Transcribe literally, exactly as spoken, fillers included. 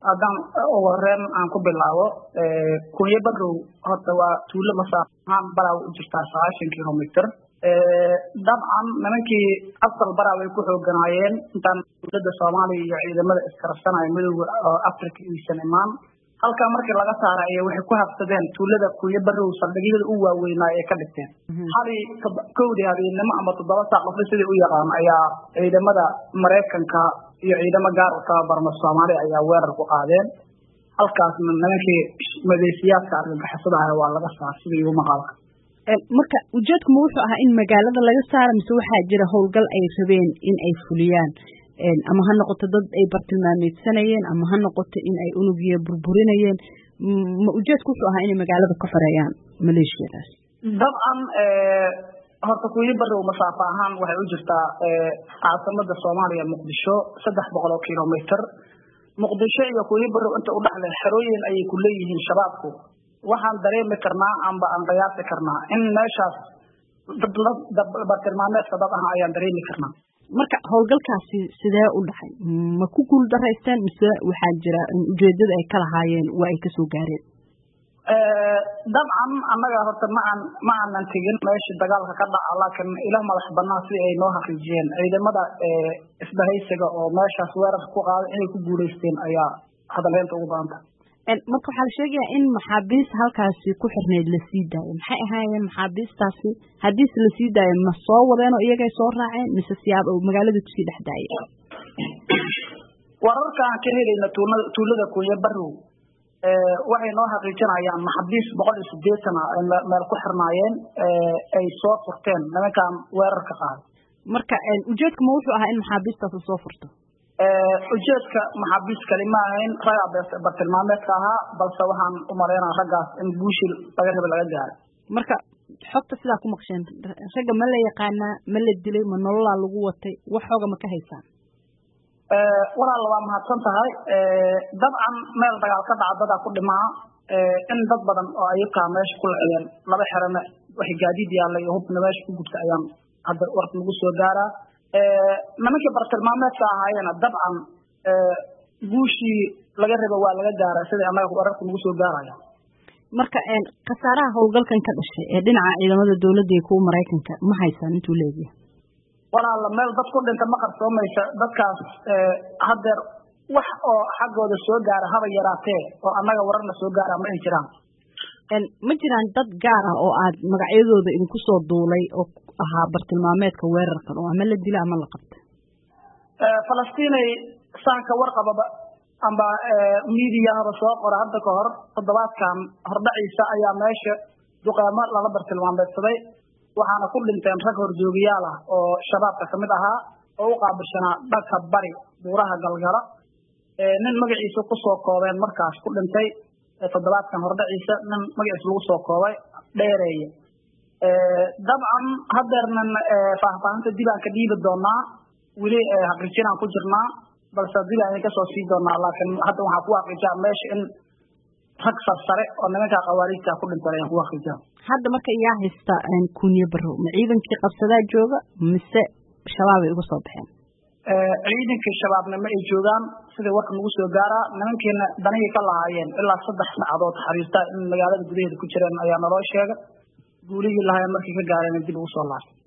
haddaan ugu horreyn aan ku bilaabo Kunya Barrow horta waa tuulo masaafahaan Baraawe u jirta sagaashan kiiloomitir dabcan nimankii asal Baraawe ay ku xooganaayeen intaan dowladda Soomaaliya iyo ciidamada iskarsanaya midowga Afrika iyo Soomaaliya halka markii laga saaray ay waxay ku hafsadeen tuulada Kunya Barrow saldhigyada u waaweynaa ee ka dhigteen hali kowdi habeenimo ama toddoba saac qof sidii u yaqaan ayaa ciidamada Mareykanka iyo ciidamada gaar u tababarma Soomaaliya ayaa weerar ku qaadeen halkaas nimankii madaxiyadka argagixisada waa laga saaray sidii uu maqalka marka ujeedku wuxuu ahaa in magaalada laga saaro mise waxa jira howlgal ay rabeen in ay fuliyaan ama ha noqoto dad ay bartilmaameedsanayeen ama ha noqoto in ay unugiyo burburinayeen ma ujeedku wuxuu ahaa in magaalada ka xoreeyaan maleeshiyadaas dabcan ee horta Kunya Barrow masaafo ahaan waxay u jirtaa caasimada Soomaaliya Muqdisho saddex boqol oo kiiloomitir Muqdisho iyo Kunya Barrow inta u dhaxlay xerooyin ay ku leeyihiin shabaabku waxaan dareemi karnaa amba aan qiyaasi karnaa in meeshaas dad bartilmaameed sabab ah ayaan dareemi karnaa marka howlgalkaasi sidee u dhaxay ma ku guul daraysteen mise waxa jira ujeedada ay kala haayeen waa ay ka soo gaareen ee dabcan annaga horta ma aan ma aanan tigin meesha dagaalka ka dhaca laakiin ilaah madax banaan si ay noo xaqiijiyeen ciidamada ee isbahaysiga oo meeshaas weerar ku qaaday inay ku guuleysteen ayaa hadaleenta ugu baanta en marka waxa la sheegayaa in maxaabiis halkaasi ku xirneed la sii daayo maxay ahaayeen maxaabiistaasi hadii la sii daayo ma soo wadeen oo iyaga soo raaceen mise siyaab oo magaalada ku sii dhaxdaayay wararka aan ka helayna tuulada Kunya Barrow ee waxay noo xaqiijinayaan maxaabiis boqol iyo siddeetan meel ku xirnaayeen ee ay soo furteen nimankan weerarka qaaday marka ujeedku ma wuxuu ahaa in maxaabiistaas soo furto ee ujeedka maxaabiis kalima ahayn raga bartilmaameedka ahaa balse waxaan u maleynaa ragaas in buushil laga rabo laga gaaro marka xogta sidaa ku maqsheen raga ma la yaqaana ma la dilay ma nolol lagu watay wax xoga ma ka haysaan ee walaal waa mahadsan tahay ee dabcan meel dagaal ka dhacda ku dhimaa ee in dad badan oo ay ka meesha ku leeyeen laba xirana wax gaadiid yaalay oo hubna meesha ku gubtay ayaan hadda warka lagu soo gaaraa ee nimankii bartilmaameedka ahaayeen dabcan ee guushi laga rabo waa laga gaaray sida anaga wararka lagu soo gaaraya marka een qasaaraha howlgalkan ka dhashay ee dhinaca ciidamada dawladda ee kuwa Mareykanka ma haysan intuu leeyahay walaal meel dad ku dhinta ma qarsoomaysa dadkaas ee hadeer wax oo xaqooda soo gaara haba yaraatee oo anaga wararna soo gaara ma ay jiraan een ma jiraan dad gaar ah oo aad magacyadooda idinku soo duulay oo ahaa bartilmaameedka weerarkan oo ama la dilay ama la qabtay ee Falastiin saanka warqababa amba media haba soo qora hadda ka hor toddobaadkan hordhaciisa ayaa meesha duqaamo lala bartilmaameedsaday waxaana ku dhinteen rag horjoogiyaal ah oo shabaabka kamid ahaa oo u qaabishana dhanka bari buuraha galgala ee nin magaciisa ku soo koobeen markaas ku dhintay toddobaadkan hordhaciisa nin magaciisa lagu soo koobay dheereeye ee dabcan hadeernan faahfaahinta dib aan ka dhiibi doonaa wili xaqiijinaan ku jirnaa balse dib aan ka soo sii doonaa laakiin hadda waxa ku xaqiijaa meesha in rag sare oo nimanka qawaariidka ku dhintay ku xaqiijaa hadda marka yaa haysta aan Kunya Barrow ma ciidankii qabsadaa jooga mise shabaab ay uga soo baxeen ee ciidankii shabaabna ma ay joogaan sida warka lagu soo gaaraa nimankeena danayay ka lahaayeen ilaa saddex saacadood xariirta in magaalada gudaheeda ku jireen ayaa naloo sheegay guuligii lahaayeen markii ka gaareen dib ugu soo laabtay